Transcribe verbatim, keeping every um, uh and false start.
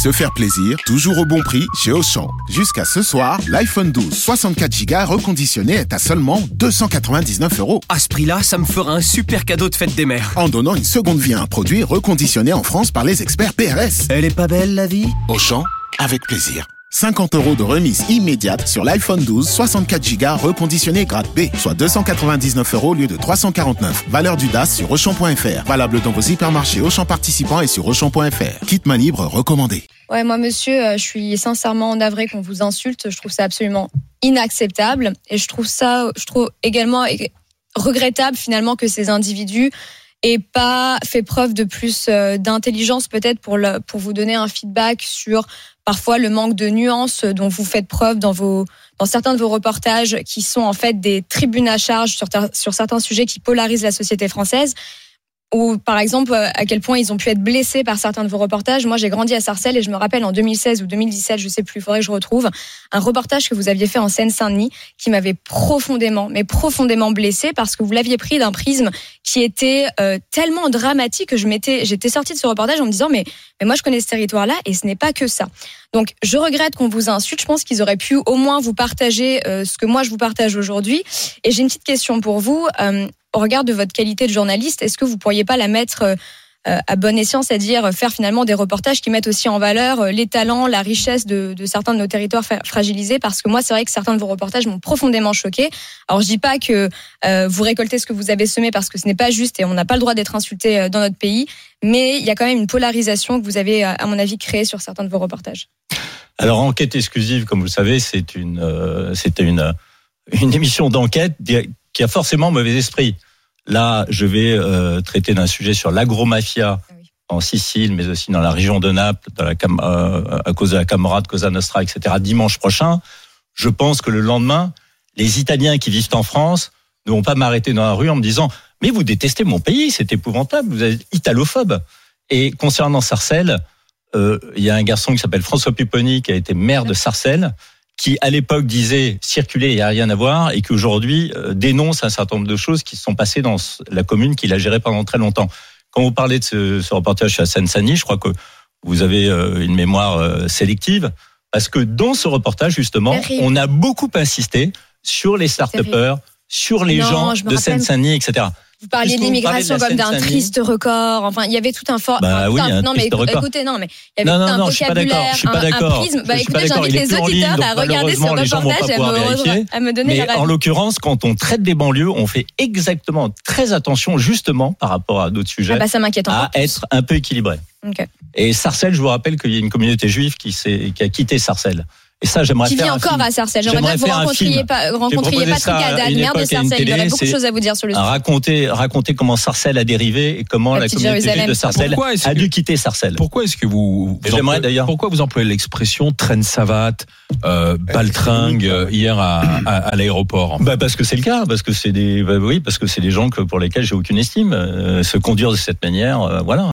Se faire plaisir, toujours au bon prix chez Auchan. Jusqu'à ce soir, l'iPhone douze soixante-quatre giga reconditionné est à seulement deux cent quatre-vingt-dix-neuf euros. À ce prix-là, ça me fera un super cadeau de fête des mères. En donnant une seconde vie à un produit reconditionné en France par les experts P R S. Elle est pas belle, la vie ? Auchan, avec plaisir. cinquante euros de remise immédiate sur l'iPhone douze soixante-quatre giga reconditionné grade B, soit deux cent quatre-vingt-dix-neuf euros au lieu de trois cent quarante-neuf. Valeur du D A S sur Auchan point F R. Valable dans vos hypermarchés Auchan participants et sur Auchan point F R. Kit main libre recommandé. Ouais, moi, monsieur, euh, je suis sincèrement navrée qu'on vous insulte. Je trouve ça absolument inacceptable. Et je trouve ça, je trouve également regrettable, finalement, que ces individus aient pas fait preuve de plus euh, d'intelligence, peut-être, pour, le, pour vous donner un feedback sur parfois le manque de nuances dont vous faites preuve dans vos, dans certains de vos reportages qui sont en fait des tribunes à charge sur, sur certains sujets qui polarisent la société française. Ou par exemple à quel point ils ont pu être blessés par certains de vos reportages. Moi j'ai grandi à Sarcelles et je me rappelle en deux mille seize ou deux mille dix-sept, je sais plus, il faudrait que je retrouve, un reportage que vous aviez fait en Seine-Saint-Denis qui m'avait profondément, mais profondément blessée parce que vous l'aviez pris d'un prisme qui était euh, tellement dramatique que je m'étais, j'étais sortie de ce reportage en me disant mais, mais moi je connais ce territoire-là et ce n'est pas que ça. Donc je regrette qu'on vous insulte, je pense qu'ils auraient pu au moins vous partager euh, ce que moi je vous partage aujourd'hui. Et j'ai une petite question pour vous. Euh, Au regard de votre qualité de journaliste, est-ce que vous pourriez pas la mettre euh, à bon escient, c'est-à-dire faire finalement des reportages qui mettent aussi en valeur euh, les talents, la richesse de, de certains de nos territoires fa- fragilisés? Parce que moi, c'est vrai que certains de vos reportages m'ont profondément choquée. Alors, je dis pas que euh, vous récoltez ce que vous avez semé parce que ce n'est pas juste et on n'a pas le droit d'être insulté dans notre pays, mais il y a quand même une polarisation que vous avez, à mon avis, créée sur certains de vos reportages. Alors, Enquête exclusive, comme vous le savez, c'est une, euh, c'était une, une émission d'enquête qui a forcément mauvais esprit. Là, je vais euh, traiter d'un sujet sur l'agromafia oui. en Sicile, mais aussi dans la région de Naples, dans la, euh, à cause de la Camorra, de Cosa Nostra, et cetera. Dimanche prochain, je pense que le lendemain, les Italiens qui vivent en France ne vont pas m'arrêter dans la rue en me disant « Mais vous détestez mon pays, c'est épouvantable, vous êtes italophobe ». Et concernant Sarcelles, euh, il y a un garçon qui s'appelle François Pupponi, qui a été maire de Sarcelles, qui à l'époque disait circuler, il n'y a rien à voir, et qui aujourd'hui euh, dénonce un certain nombre de choses qui se sont passées dans la commune qu'il a gérée pendant très longtemps. Quand vous parlez de ce, ce reportage sur la Seine-Saint-Denis, je crois que vous avez euh, une mémoire euh, sélective, parce que dans ce reportage, justement, Terrible. on a beaucoup insisté sur les start-upers, sur les non, gens de Seine-Saint-Denis, et cetera. Vous parliez de l'immigration comme d'un triste record. Enfin, il y avait tout un fort. Bah enfin, oui, un, un non, mais record. écoutez, non, mais il y avait non, tout un non, vocabulaire, je suis pas un, d'accord. un prisme. Bah, écoutez, j'invite les auditeurs à regarder ce reportage et à me, à me donner mais leur avis. En l'occurrence, quand on traite des banlieues, on fait exactement très attention, justement, par rapport à d'autres sujets, ah bah, ça m'inquiète à être un peu équilibré. Okay. Et Sarcelles, je vous rappelle qu'il y a une communauté juive qui, s'est, qui a quitté Sarcelles. Et ça, j'aimerais qui faire vit un encore film. à Sarcelles. J'aimerais, j'aimerais bien que vous rencontriez, pas, rencontriez Patrick Hadal, maire de Sarcelles. Il aurait beaucoup de choses à vous dire sur le sujet. Raconter, raconter comment Sarcelles a dérivé et comment la, la communauté juive de Sarcelles a dû quitter Sarcelles. Pourquoi est-ce que vous, vous j'aimerais d'ailleurs. Pourquoi vous employez l'expression traîne savate, euh, baltringue euh, hier à, à, à l'aéroport? Bah parce que c'est le cas, parce que c'est des, bah oui, parce que c'est des gens que pour lesquels j'ai aucune estime. Euh, se conduire de cette manière, euh, voilà.